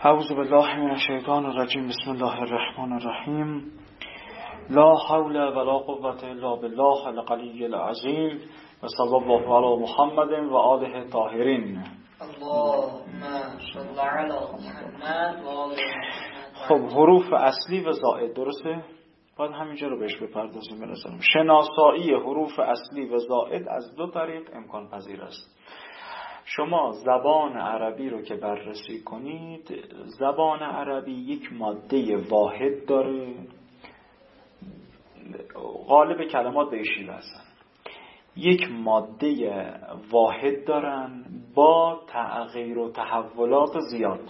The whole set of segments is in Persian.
اعوذ بالله من الشیطان الرجیم. بسم الله الرحمن الرحیم. لا حول ولا قوة الا بالله العلی العظیم و صلی الله علی محمد و آله الطاهرین. اللهم صل علی محمد و آل محمد. خب حروف اصلی و زائد، درسته؟ باید همینجا رو بهش بپردازیم. به نظرم شناسایی حروف اصلی و زائد از دو طریق امکان پذیر است. شما زبان عربی رو که بررسی کنید، زبان عربی یک ماده واحد داره، غالب کلمات به شیوه هستن، یک ماده واحد دارن با تغییر و تحولات زیاد.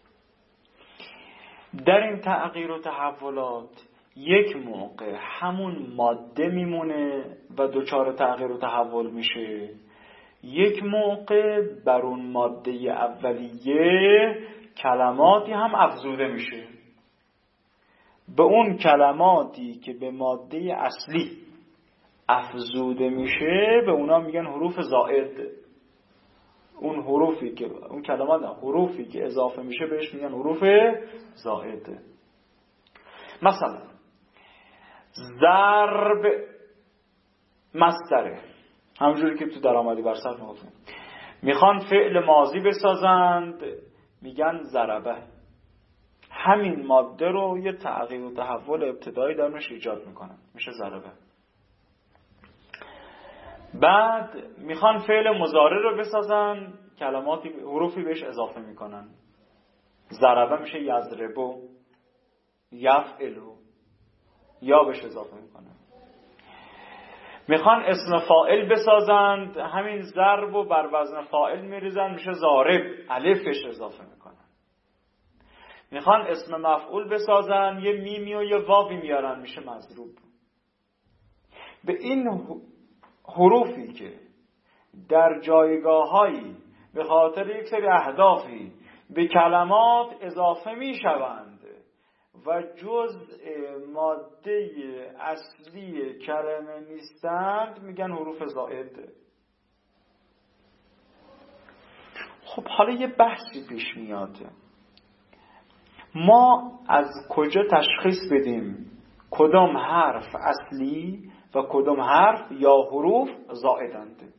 در این تغییر و تحولات یک موقع همون ماده میمونه و دچار تغییر و تحول میشه، یک موقع بر اون ماده اولیه کلماتی هم افزوده میشه. به اون کلماتی که به ماده اصلی افزوده میشه به اونا میگن حروف زائد. اون حروفی که اون کلمات حروفی که اضافه میشه بهش میگن حروف زائد. مثلا ضرب مصدره، همونجوری که تو درآمدی بر صرف میگفتیم. میخوان فعل ماضی بسازند میگن ضربه. همین ماده رو یه تغییر و تحول ابتدایی درش ایجاد میکنن، میشه ضربه. بعد میخوان فعل مضارع رو بسازن، کلماتی حروفی بهش اضافه میکنن. ضربه میشه یضربو، یفعلو، یا بهش اضافه میکنن. میخوان اسم فاعل بسازند، همین ضرب و بر وزن فاعل میریزن، میشه ضارب، الفش اضافه میکنن. میخوان اسم مفعول بسازن، یه میمی و یه واوی میارن، میشه مضروب. به این حروفی که در جایگاه‌هایی به خاطر یک سری اهدافی به کلمات اضافه میشوند و جزء ماده اصلی کلمه نیستند میگن حروف زائد. خب حالا یه بحثی پیش میاد، ما از کجا تشخیص بدیم کدام حرف اصلی و کدام حرف یا حروف زائدند؟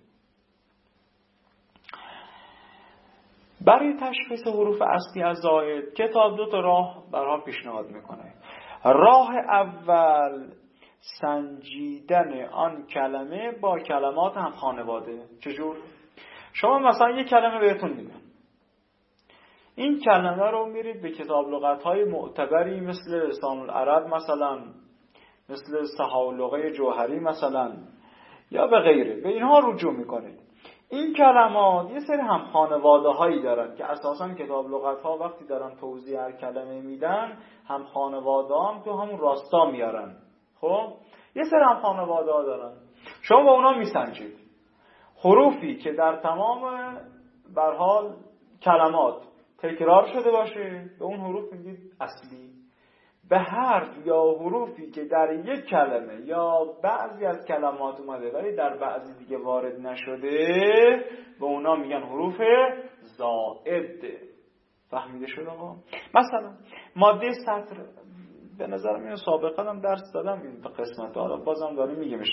برای تشخیص حروف اصلی از زائد کتاب دو تا راه برای پیشنهاد میکنه. راه اول سنجیدن آن کلمه با کلمات هم خانواده. چجور؟ شما مثلا یک کلمه بهتون میدن، این کلمه رو میرید به کتاب لغت‌های معتبری مثل لسان العرب مثلا، مثل صحاح جوهری مثلا، یا به غیره، به اینها رجوع میکنید. این کلمات یه سری هم خانواده هایی دارن که اساساً کتاب لغت ها وقتی دارن توضیح هر کلمه میدن هم خانواده هم تو همون راستا میارن. خب یه سری هم خانواده ها دارن، شما با اونا میسنجید. حروفی که در تمام بر حال کلمات تکرار شده باشه به اون حروف میگید اصلی. به حرف یا حروفی که در یک کلمه یا بعضی از کلمات اومده ولی در بعضی دیگه وارد نشده به اونا میگن حروف زائد. فهمیده شد آقا؟ مثلا ماده سطر، به نظرم اینو سابقا هم درس دادم این قسمت، حالا بازم داریم میگیمش.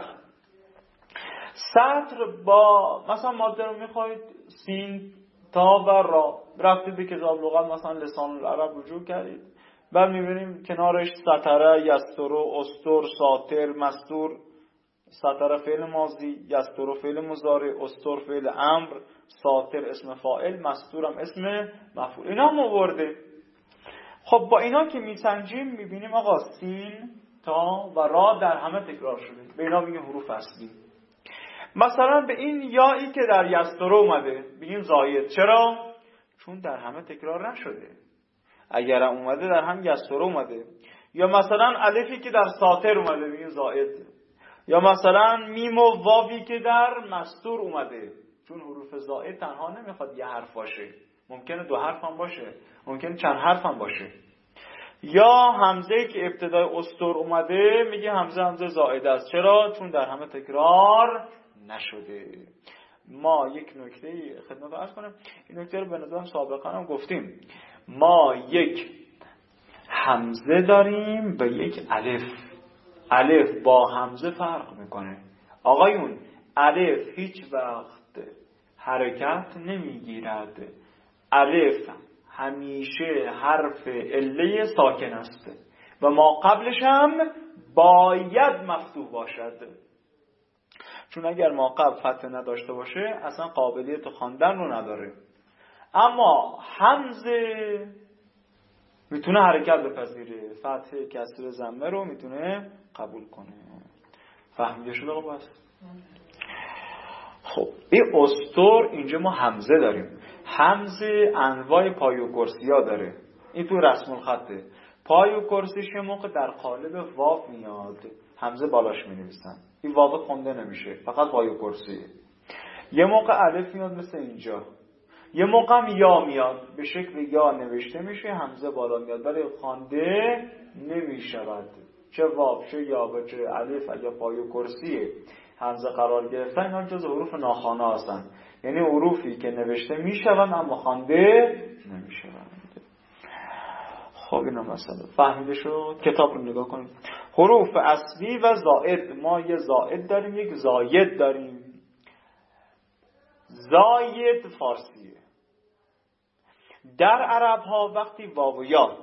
سطر با مثلا ماده رو میخواید سین تا و را، رفتید به کتاب لغت مثلا لسان العرب رجوع کردید، بعد میبینیم کنارش سطره، یسترو، استر، ساتر، مستور. سطره فعل ماضی، یسترو فعل مضارع، استر فعل امر، ساتر اسم فاعل، مستور هم اسم مفعول. اینا هم آورده. خب با اینا که میسنجیم میبینیم آقا سین تا و را در همه تکرار شده، به اینا میگیم حروف اصلی. مثلا به این یایی که در یسترو اومده بگیم زائد. چرا؟ چون در همه تکرار نشده. اگر اومده در هم یستر اومده. یا مثلا الفی که در ساتر اومده میگه زائد. یا مثلا میم و واوی که در مستور اومده، چون حروف زائد تنها نمیخواد یه حرف باشه، ممکنه دو حرف هم باشه، ممکنه چند حرف هم باشه. یا همزه که ابتدای استر اومده میگه همزه زائد است. چرا؟ چون در همه تکرار نشده. ما یک نکته خدمت عرض کنم، این نکته رو به نظرم سابقا هم گفتیم. ما یک همزه داریم و یک الف. الف با همزه فرق میکنه. آقایون الف هیچ وقت حرکت نمیگیرد. الف همیشه حرف عله ساکن است و ما قبلش هم باید مفتوح باشد، چون اگر ما قبل فتح نداشته باشه اصلا قابلیت خواندن رو نداره. اما همزه میتونه حرکت بپذیره، فتح کسر ضمه رو میتونه قبول کنه. فهمیده شده؟ بس خب این استور اینجا ما همزه داریم. همزه انواع پای و کرسی ها داره. این تو رسم الخطه. پای و کرسیش یه موقع در قالب واو میاد، همزه بالاش می نویسن، این واو خونده نمیشه، فقط پای و کرسیه. یه موقع الف میاد مثل اینجا، یه موقع هم یا میاد به شکل یا نوشته میشه، همزه بالا میاد ولی خوانده نمیشود. چه واو چه یا و چه الف اگه پای و کرسیه همزه قرار گرفتن، اینا جز حروف ناخوانا هستن، یعنی حروفی که نوشته میشوند اما خوانده نمیشوند. خب اینا مسئله فهمیده شد؟ کتاب رو نگاه کنید. حروف اصلی و زائد، ما یه زائد داریم یک زاید داریم. زاید فارسیه. در عرب ها وقتی واو و یا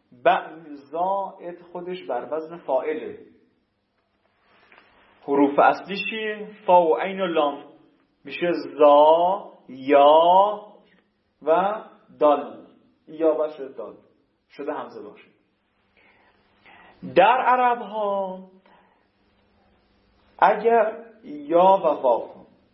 زائد خودش بر وزن فاعله. حروف اصلی چیه؟ فا و عین و لام، میشه زا یا و دال، یا باشه دال شده همزه باشه. در عرب ها اگر یا و واو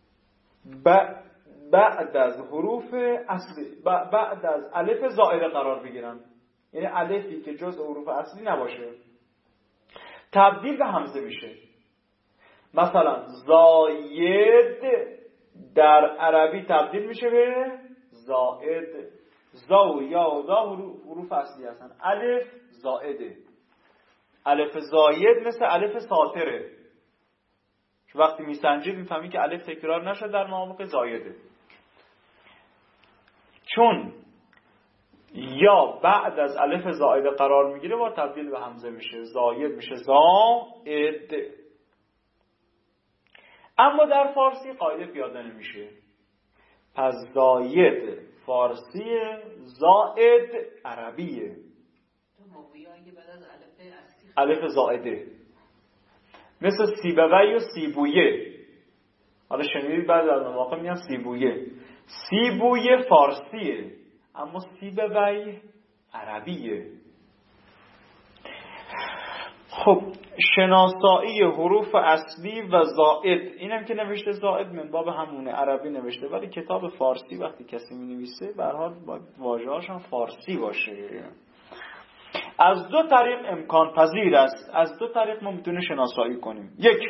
بعد از حروف اصلی بعد از الف زائده قرار بگیرن، یعنی الفی که جز حروف اصلی نباشه، تبدیل به همزه میشه. مثلا زاید در عربی تبدیل میشه به زائد. زا و یا و دا حروف اصلی هستن، الف زائده. الف زاید مثل الف ساطره، وقتی میسنجید میفهمی که الف تکرار نشد در مواقع زایده. چون یا بعد از الف زائده قرار میگیره با تبدیل به همزه میشه، زاید میشه زائد. اما در فارسی قاعده پیاده نمیشه. پس زاید فارسیه، زائد عربیه. الف زائده مثل سیبوی و سیبویه. حالا شنیدید بعد در مواقع میگن سیبویه. سیبویه فارسیه اما سیبوی عربیه. خب شناسایی حروف اصلی و زائد، اینم که نوشته زائد من باب همونه، عربی نوشته، ولی کتاب فارسی وقتی کسی می نویسه به هر حال باید واژه‌هاش هم فارسی باشه. از دو طریق امکان پذیر است، از دو طریق ما میتونیم شناسایی کنیم. یک،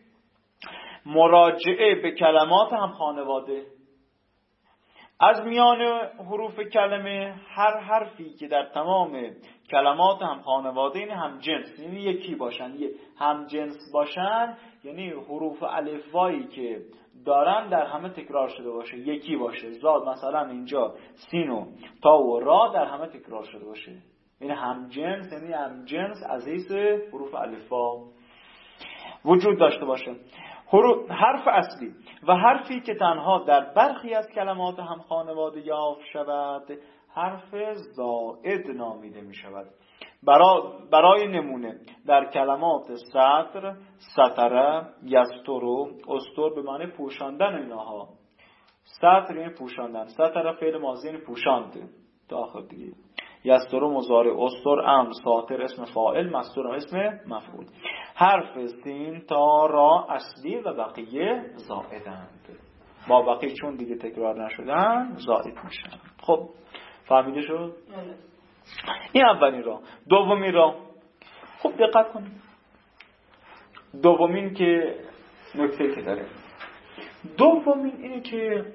مراجعه به کلمات هم خانواده. از میان حروف کلمه هر حرفی که در تمام کلمات هم خانواده این هم جنس، یعنی یکی باشن، هم جنس باشن، یعنی حروف الفبایی که دارن در همه تکرار شده باشه، یکی باشه. زاد مثلا اینجا سین و تا و را در همه تکرار شده باشه، یعنی هم جنس، یعنی هم جنس از حیث حروف الفبا وجود داشته باشه. حرف اصلی و حرفی که تنها در برخی از کلمات هم خانواده یافت شود حرف زائد نامیده می شود. برای نمونه در کلمات سطر، سطره، یسترو، استر به معنی پوشاندن اینها. سطر یعنی پوشاندن، سطره فعل ماضی یعنی پوشانده تا آخر دیگه. یسترو مضارع، استر امر، ساطر اسم فاعل، مستور اسم مفعول. حرف سین تا را اصلی و بقیه زائدند. با بقیه چون دیگه تکرار نشدن زائد میشن. خب فهمیده شد؟ این اولین راه. دومین راه، خب دقت کنید، دومین که نکته که داره، دومین اینه که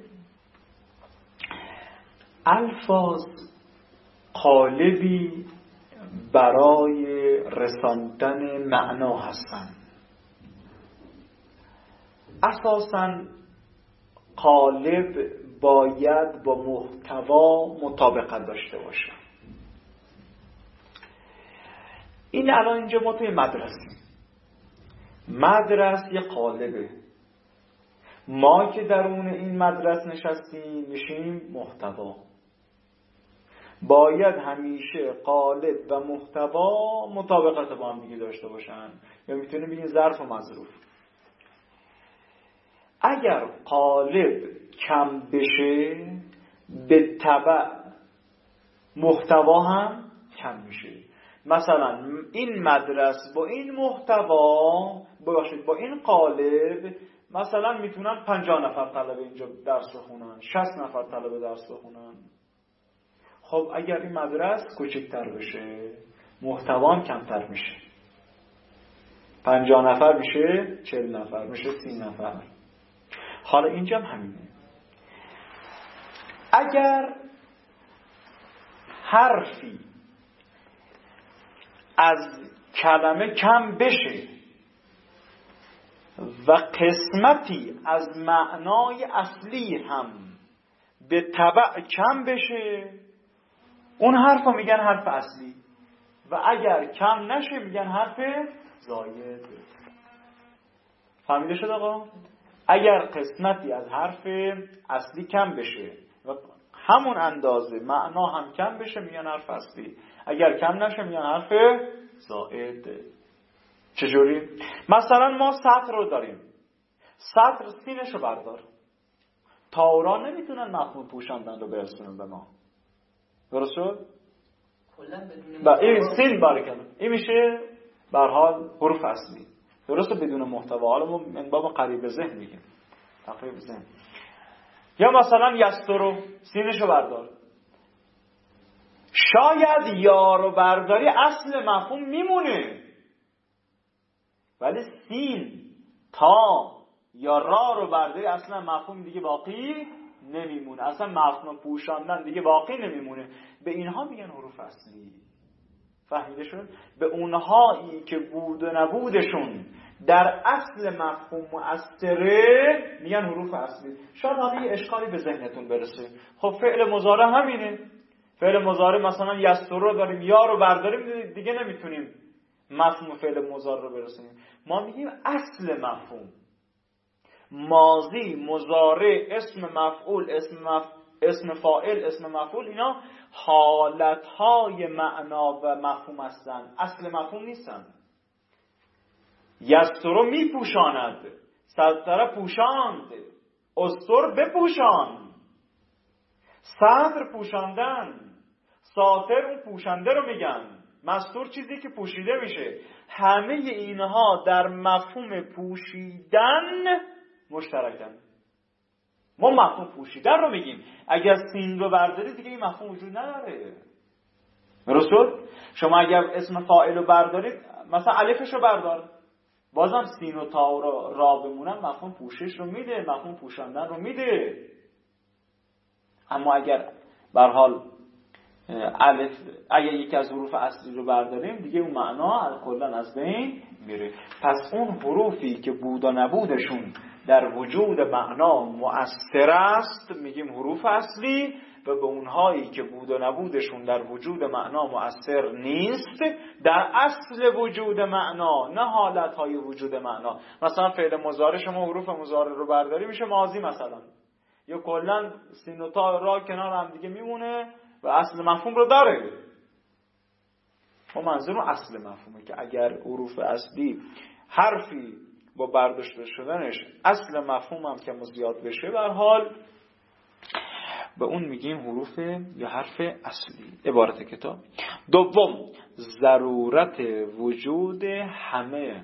الفاظ قالبی برای رساندن معنا هستند. اساساً قالب باید با محتوا مطابقت داشته باشه. این الان اینجا ما توی مدرسه یه قالبه، ما که درون این مدرسه نشستیم میشیم محتوا. باید همیشه قالب و محتوا مطابقت با هم دیگه داشته باشن، یا میتونیم بگیم ظرف و مظروف. اگر قالب کم بشه به تبع محتوا هم کم میشه. مثلا این مدرسه با این محتوا با این قالب مثلا میتونن 50 نفر طلبه اینجا درس بخونن، 60 نفر طلبه درس بخونن. خب اگر این مدرسه کوچکتر بشه محتوا هم کمتر میشه، 50 نفر میشه 40 نفر، میشه 30 نفر. حالا اینجا هم همینه. اگر حرفی از کلمه کم بشه و قسمتی از معنای اصلی هم به تبع کم بشه، اون حرف رو میگن حرف اصلی، و اگر کم نشه میگن حرف زاید. فهمیده شد آقا؟ اگر قسمتی از حرف اصلی کم بشه و همون اندازه معنا هم کم بشه میگن حرف اصلی، اگر کم نشه میگن حرف زائد. چجوری؟ مثلا ما سطر رو داریم، سطر سینش رو بردار، تاورا نمیتونن مفهوم پوشاندن رو برسونن به ما. درست شد؟ این سین بارکن این میشه به هر حال حروف اصلی، درسته، بدون محتوا. حالا ما من باب قریب ذهن میگیم، تقریب ذهن. یا مثلا یسترو سینشو بردار، شاید یا رو برداری اصل مفهوم میمونه، ولی سین تا یا را رو برداری اصلا مفهوم دیگه باقی نمیمونه، اصلا مفهوم پوشاندن دیگه باقی نمیمونه. به اینها میگن حروف اصلی. فهمیده شد؟ به اونهایی که بود و نبودشون در اصل مفهوم مؤثره میگن حروف اصلی. شاید حالا یه اشکالی به ذهنتون برسه. خب فعل مضارع همینه. فعل مضارع مثلا یستر رو داریم، یا رو برداریم دیگه نمیتونیم مفهوم فعل مضارع رو برسونیم. ما میگیم اصل مفهوم، ماضی، مضارع، اسم مفعول، اسم فاعل، اسم مفعول، اینا حالتهای معنا و مفهوم هستن، اصل مفهوم نیستن. یستر میپوشاند، ستر پوشاند، استر بپوشان، ستر پوشاندن، ساتر اون پوشنده رو میگن، مستور چیزی که پوشیده میشه. همه اینها در مفهوم پوشیدن مشترکن. ما مفهوم پوشیدن رو میگیم. اگر سین رو برداری دیگه این مفهوم وجود نداره. درست شد؟ شما اگر اسم فاعل رو بردارید، مثلا الفش رو بردار، بازم سین و تا و را بمونن، مفهوم پوشش رو میده، مفهوم پوشاندن رو میده. اما اگر به هر حال الف، اگر یکی از حروف اصلی رو برداریم دیگه اون معنا کلا از بین میره. پس اون حروفی که بود و نبودشون در وجود معنا مؤثر است میگیم حروف اصلی، و به اونهایی که بود و نبودشون در وجود معنا مؤثر نیست در اصل وجود معنا، نه حالتهای وجود معنا. مثلا فعل مضارع، شما حروف مضارع رو برداری میشه ماضی مثلا، یا کلا سین و تا را کنار هم دیگه میمونه و اصل مفهوم رو داره. ما منظورم اصل مفهومه که اگر حروف اصلی حرفی با برداشته شدنش اصل مفهوم هم که زیاد بشه، به هر حال به اون میگیم حروف یا حرف اصلی. عبارت کتاب دوم، ضرورت وجود همه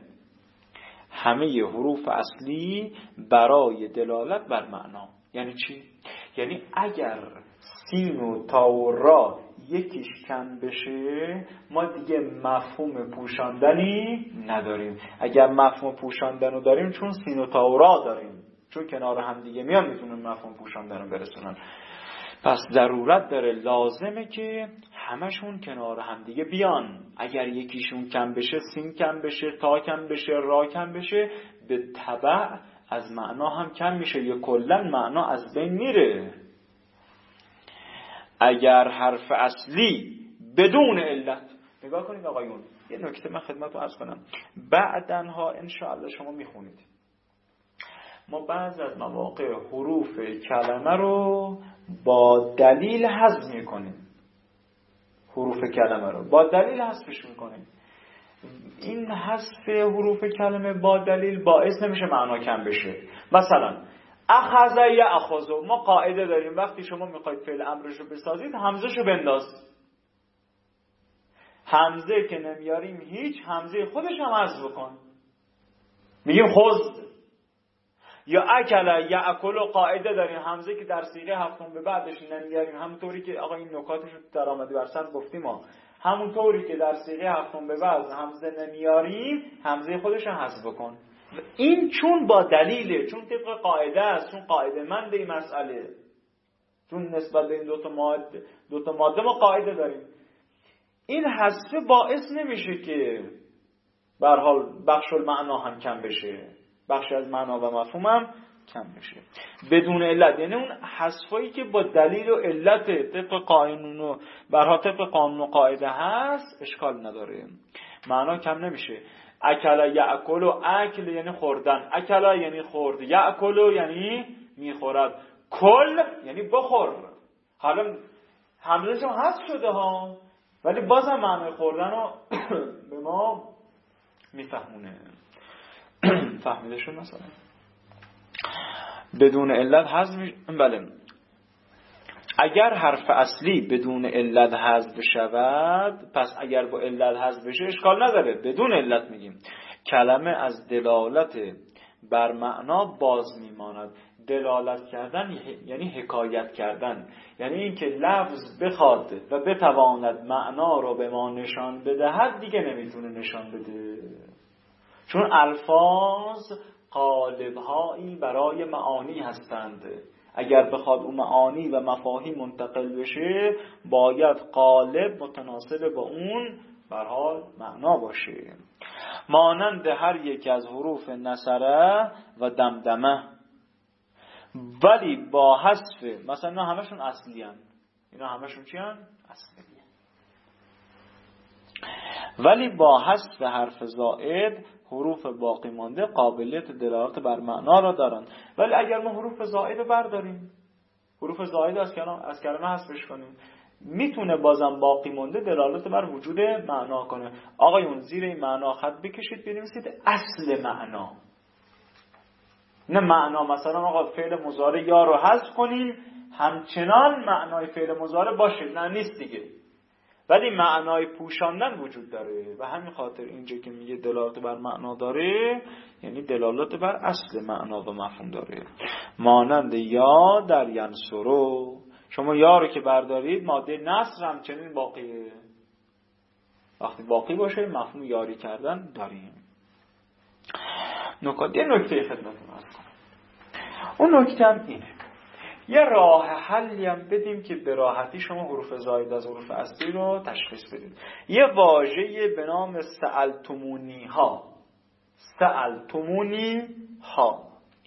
حروف اصلی برای دلالت بر معنا. یعنی چی؟ یعنی اگر سین و تا و را یکیش کم بشه ما دیگه مفهوم پوشاندنی نداریم. اگر مفهوم پوشاندن رو داریم چون سین و تا و را داریم، چون کنار هم دیگه میان میتونن مفهوم پوشاندن رو برسونن. پس ضرورت داره، لازمه که همشون کنار هم دیگه بیان. اگر یکیشون کم بشه، سین کم بشه، تا کم بشه، را کم بشه، به تبع از معنا هم کم میشه یا کلا معنا از بین میره. اگر حرف اصلی بدون علت، نگاه کنید آقایون، یه نکته من خدمتتون عرض کنم، بعدنها انشاءالله شما میخونید، ما بعض از مواقع حروف کلمه رو با دلیل حذف میکنیم. حروف کلمه رو با دلیل حذفش میکنیم. این حذف حروف کلمه با دلیل باعث نمیشه معنا کم بشه. مثلا اخذ یاخذ، ما قاعده داریم وقتی شما میخواید فعل امرش رو بسازید همزه‌شو بنداز. همزه که نمیاریم هیچ، همزه خودش هم حذف بکن. میگیم خذ یا اکل یاکل، قاعده داریم همزه که در صیغه هفتم به بعدش نمیاریم، همونطوری که آقا این نکاتش رو در آمده بر سر گفتیم ما، همونطوری که در صیغه هفتم به بعد همزه نمیاریم همزه خودش هم حذف بکن. این چون با دلیله، چون طبق قاعده است، چون قاعده مند این مسئله، چون نسبت به این دو تا ماده ما قاعده داریم. این حذف باعث نمیشه که به هر حال بخش المعنا هم کم بشه، بخشی از معنا و مفهوم هم کم بشه بدون علت. یعنی اون حذفایی که با دلیل و علت طبق قانون و برها طبق قانون و قاعده هست اشکال نداره، معنا کم نمیشه. اکل یاکل، و اکل یعنی خوردن، اکل یعنی خورد، یاکل یعنی میخورد، کل یعنی بخور. حالا همزه چون حذف شده ها، ولی بازم معنای خوردن رو به ما میفهمونه. فهمیده شد مثلا بدون علت حذف میشه. بله، اگر حرف اصلی بدون علت حذف شود، پس اگر با علت حذف بشه اشکال نداره، بدون علت میگیم کلمه از دلالت بر معنا باز میماند. دلالت کردن یعنی حکایت کردن، یعنی اینکه لفظ بخواد و بتواند معنا رو به ما نشان بدهد دیگه نمیتونه نشان بده، چون الفاظ قالب‌هایی برای معانی هستند. اگر بخواد اون معانی و مفاهیم منتقل بشه باید قالب متناسب با اون به هر حال معنا باشه. مانند هر یک از حروف نصره و دمدمه، ولی با حذف، مثلا اینا همشون اصلی هستند، اینا همشون چی هستند؟ اصلی. ولی با حذف حرف زائد حروف باقی مانده قابلیت دلالت بر معنا را دارند. ولی اگر ما حروف زائد رو برداریم، حروف زائد از کلمه حذفش کنیم، میتونه بازم باقی مانده دلالت بر وجود معنا کنه. آقایون زیر این معنا خط بکشید بنویسید اصل معنا. نه معنا مثلا آقا فعل مضارع یا رو حذف کنیم همچنان معنای فعل مضارع باشه، نه نیست دیگه، ولی معنای پوشاندن وجود داره. و همین خاطر اینجا که میگه دلالت بر معنا داره یعنی دلالت بر اصل معنا و مفهوم داره. مانند یا در ینصرو، شما یا رو که بردارید ماده نصر همچنین باقیه، وقتی باقی باشه مفهوم یاری کردن داریم. یه نکته خدمتتون عرض کنم، اون نکته هم اینه، یه راه حلی هم بدیم که به راحتی شما حروف زائد از حروف اصلی رو تشخیص بدید. یه واژه به نام سألتمونی ها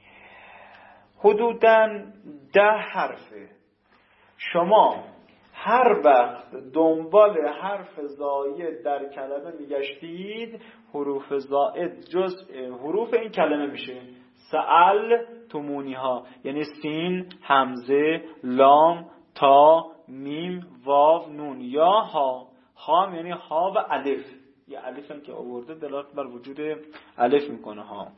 حدوداً 10 حرفه. شما هر وقت دنبال حرف زائد در کلمه میگشتید حروف زائد جزء حروف این کلمه میشه. سأل تومونی ها یعنی سین، همزه، لام، تا، میم، واو، نون یا ها. ها یعنی ها و الف، یه الف هم که آورده دلالت بر وجود الف میکنه ها.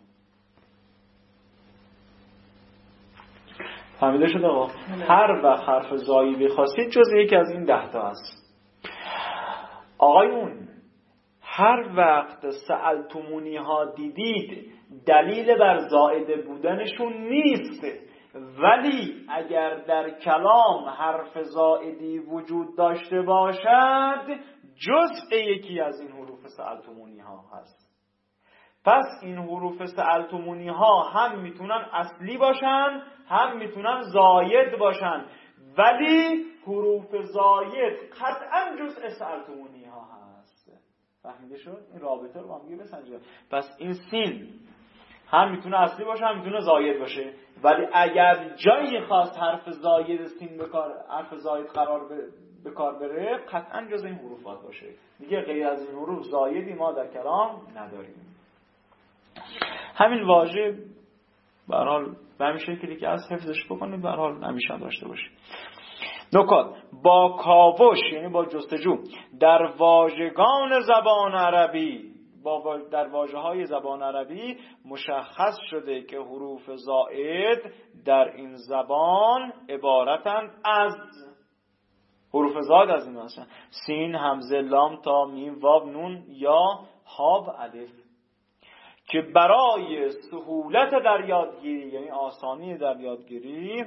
فهمیده شد آقا؟ هر وقت حرف زایی بخواستید جز یکی از این 10 تا هست. آقایون هر وقت سألتمونی ها دیدید دلیل بر زائده بودنشون نیست، ولی اگر در کلام حرف زائدی وجود داشته باشد جزء یکی از این حروف سألتمونی ها هست. پس این حروف سألتمونی ها هم میتونن اصلی باشن هم میتونن زاید باشن، ولی حروف زاید قطعا جزء سألتمونی ها هست. فهمیده شد؟ این رابطه رو با هم بسنجید. پس این سین، هم میتونه اصلی باشه هم میتونه زاید باشه. ولی اگر جایی خواست حرف زاید سین حرف زاید قرار به کار بره، قطعا جز این حروف باشه. دیگه غیر از این حروف زایدی ما در کلام نداریم. همین واژه به هر حال به همین شکلی که از حفظش بکنید به هر حال همیشه داشته باشید. نکات: با کاوش یعنی با جستجو در واژگان زبان عربی، در واژه‌های زبان عربی مشخص شده که حروف زائد در این زبان عبارتند از حروف زائد از این هستند: سین، همزه، لام، تا، میم، واو، نون یا ها و الف، که برای سهولت در یادگیری یعنی آسانی در یادگیری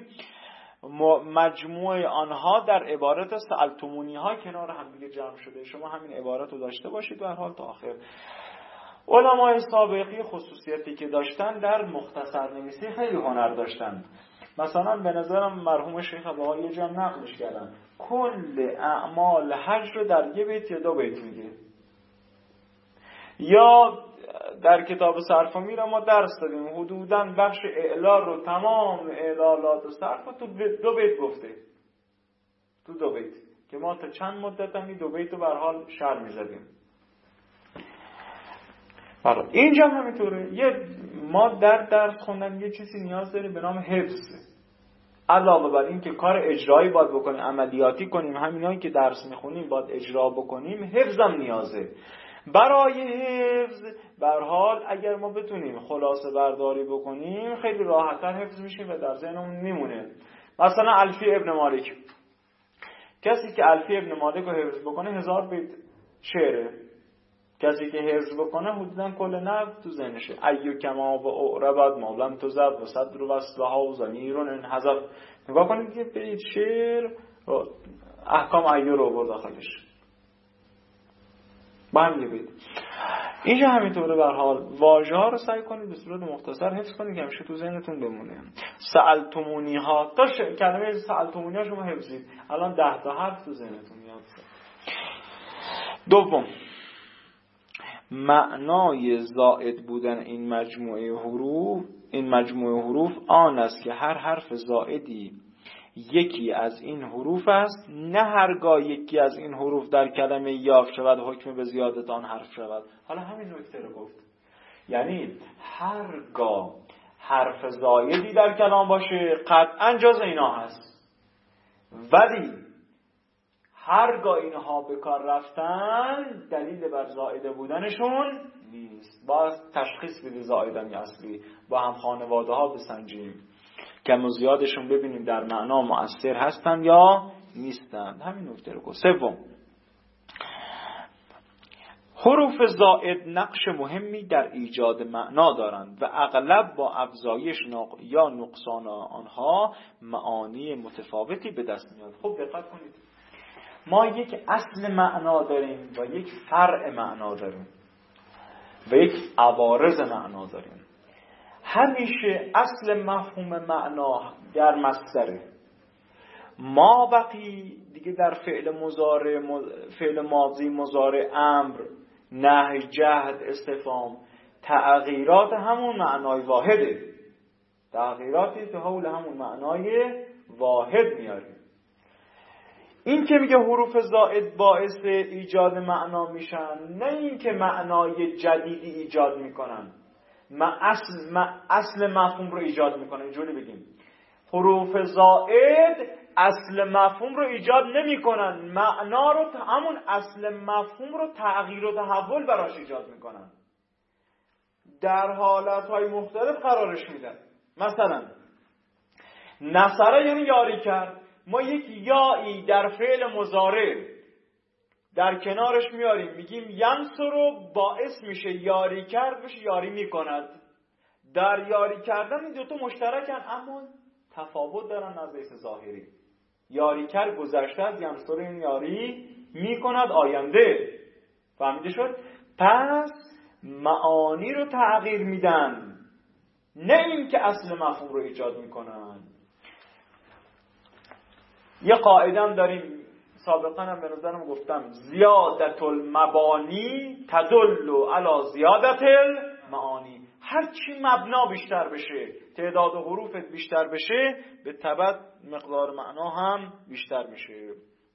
مجموع آنها در عبارت سألتمونی ها کنار هم دیگه جمع شده. شما همین عبارت رو داشته باشید در حال تا آخر. علمای سابقی خصوصیتی که داشتن در مختصر نویسی خیلی هنر داشتن. مثلا به نظرم مرحوم شیخ ابوعلی یه جا نقلش کردن کل اعمال حج رو در یه بیت یا دو بیت میگه. یا در کتاب صرف و میر ما درس دادیم حدوداً بخش اعلال رو تمام اعلالات و صرف رو تو دو بیت گفته، تو دو بیت، که ما تا چند مدت هم این دو بیت رو به هر حال شرح می‌زدیم. اینجا همینطوره. ما در درس خوندن یه چیزی نیاز داریم به نام حفظ. علاوه بر این که کار اجرایی باید بکنیم، عملیاتی کنیم، همینایی که درس میخونیم باید اجرا بکنیم، حفظم نیازه. برای حفظ به هر حال اگر ما بتونیم خلاصه برداری بکنیم خیلی راحت‌تر حفظ میشیم و در ذهنمون میمونه. مثلا الفی ابن مالک، کسی که الفی ابن مالک رو حفظ بکنه 1000 بیت شعره. کسی که حفظ بکنه حدوداً کل نحو تو ذهنشه. ایو کما و اعربت مولم تزد و صدر و اصلها و ضمیرون انحذف. نگاه کنید که بیت شعر احکام ایو رو آورد داخلش. با هم بیت. اینجا همینطوره. به هر حال واژه ها رو سعی کنید به صورت مختصر حفظ کنید که همیشه تو ذهنتون بمونه. سألتمونی ها تا کلمه سألتمونی ها شما حفظید، الان 10 تا حرف تو ذهنتون میاد. دوم، معنای زائد بودن این مجموعه حروف آن است که هر حرف زائدی یکی از این حروف است، نه هرگاه یکی از این حروف در کلمه یافت شود حکم به زیادت آن حرف شود. حالا همین نکته رو گفت، یعنی هرگاه حرف زائدی در کلام باشه قطعا جز اینا هست، ولی هرگاه اینها به کار رفتن دلیل بر زائده بودنشون نیست. باز تشخیص بدی زائدن یا اصلی، با هم خانواده ها بسنجیم، کم و زیادشون ببینیم در معنا مؤثر هستن یا نیستن. همین نکته رو گفت. سوم، حروف زائد نقش مهمی در ایجاد معنا دارند و اغلب با افزایش یا نقصان آنها معانی متفاوتی به دست میاد. خب دقت کنید، ما یک اصل معنا داریم و یک فرع معنا داریم و یک عوارض معنا داریم. همیشه اصل مفهوم معنا در مصدره، ما بقی دیگه در فعل ماضی، مضارع، امر، نهی، جهد، استفهام، تغییرات همون معنای واحده، تغییراتی که حول همون معنای واحد میاریم. این که میگه حروف زائد باعث ایجاد معنا میشن، نه این که معنای جدیدی ایجاد میکنن، اصل مفهوم رو ایجاد میکنن. اینجوری بگیم حروف زائد اصل مفهوم رو ایجاد نمیکنن، معنا رو، همون اصل مفهوم رو تغییر و تحول براش ایجاد میکنن، در حالتهای مختلف قرارش میدن. مثلا نصره یعنی یاری کرد، ما یک یایی در فعل مضارع در کنارش میاریم، میگیم ینصر رو باعث میشه یاری کرد بشه یاری میکند. در یاری کردن این دوتا مشترکن اما تفاوت دارن از حیث ظاهری. یاری کرد گذشته از ینصر، این یاری میکند آینده. فهمیده شد؟ پس معانی رو تغییر میدن، نه این که اصل مفهوم رو ایجاد میکنن. یه قاعده هم داریم، سابقا هم به نظرم گفتم، زیادت المبانی تدل علی زیادت معانی. هر چی مبنا بیشتر بشه، تعداد حروفت بیشتر بشه، به تبع مقدار معنا هم بیشتر میشه.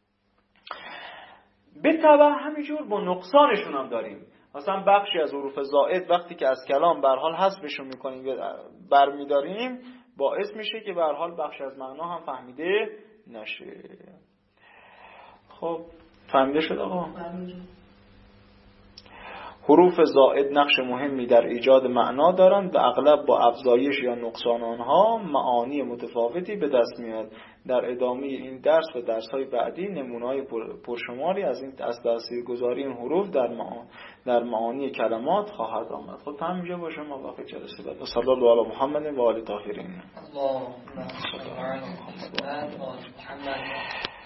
به تبع همینجور با نقصانشون هم داریم. مثلا بخشی از حروف زائد وقتی که از کلام به هر حال حذفشون میکنیم برمیداریم، باعث میشه که به هر حال بخشی از معنا هم فهمیده نشه. خب فهمیده شد آقا؟ حروف زائد نقش مهمی در ایجاد معنا دارند و اغلب با افزایش یا نقصان آنها معانی متفاوتی به دست میاد. در ادامه این درس و درس‌های بعدی نمونه‌های پرشماری از تاثیرگذاری این حروف در معانی کلمات خواهد آمد. خب تا همینجا باشه، ما باقی جلسه بعد. صلی الله علی محمد و آل طاهرین. اللهم صل علی محمد و آل محمد.